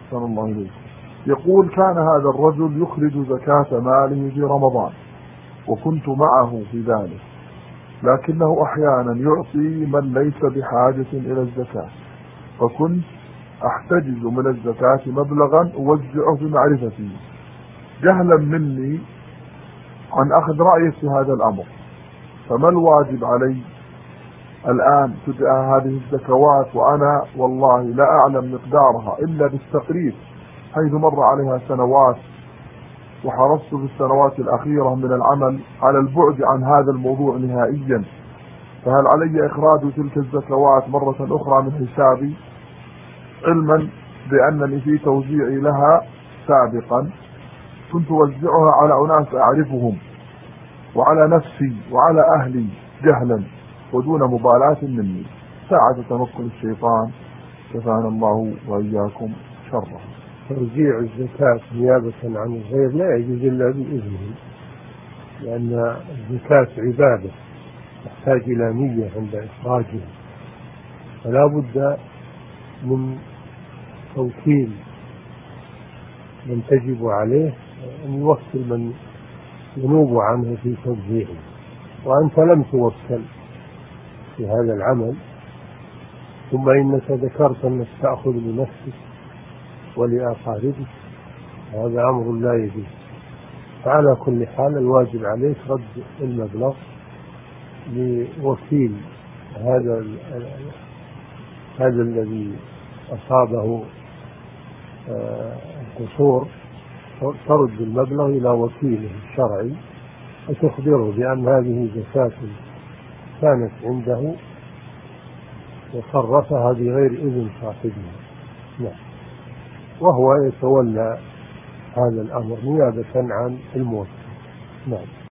أحسن الله إليك. يقول: كان هذا الرجل يخرج زكاة ماله في رمضان وكنت معه في ذلك، لكنه أحيانا يعطي من ليس بحاجة إلى الزكاة، فكنت أحتجز من الزكاة مبلغا أوزعه بمعرفتي جهلا مني عن أخذ رأيه في هذا الأمر، فما الواجب علي الآن تجاه هذه الزكوات وأنا والله لا أعلم مقدارها إلا بالتقريب، حيث مر عليها سنوات وحرصت في السنوات الأخيرة من العمل على البعد عن هذا الموضوع نهائيا، فهل علي إخراج تلك الزكوات مرة أخرى من حسابي، علما بأنني في توزيعي لها سابقا كنت أوزعها على أناس أعرفهم وعلى نفسي وعلى أهلي جهلا ودون مبالاة مني، ساعة تنقل الشيطان كفانا الله وإياكم شره. توزيع الزكاة نيابة عن الغير لا يجوز إلا بإذنه، لأن الزكاة عبادة تحتاج إلى نية عند إخراجها، فلا بد من توكيل من تجب عليه أن يوكل من ينوب عنه في توزيعه، وأنت لم توكل في هذا العمل، ثم إنك ذكرت أنك تأخذ لنفسك ولأقاربك، هذا أمر لا يجوز. فعلى كل حال الواجب عليك رد المبلغ لوكيل هذا الذي أصابه القصور، ترد المبلغ إلى وكيله الشرعي وتخبره بأن هذه زكاة كانت عنده وصرفها بغير إذن صاحبها، وهو يتولى هذا الأمر نيابة عن الموكل.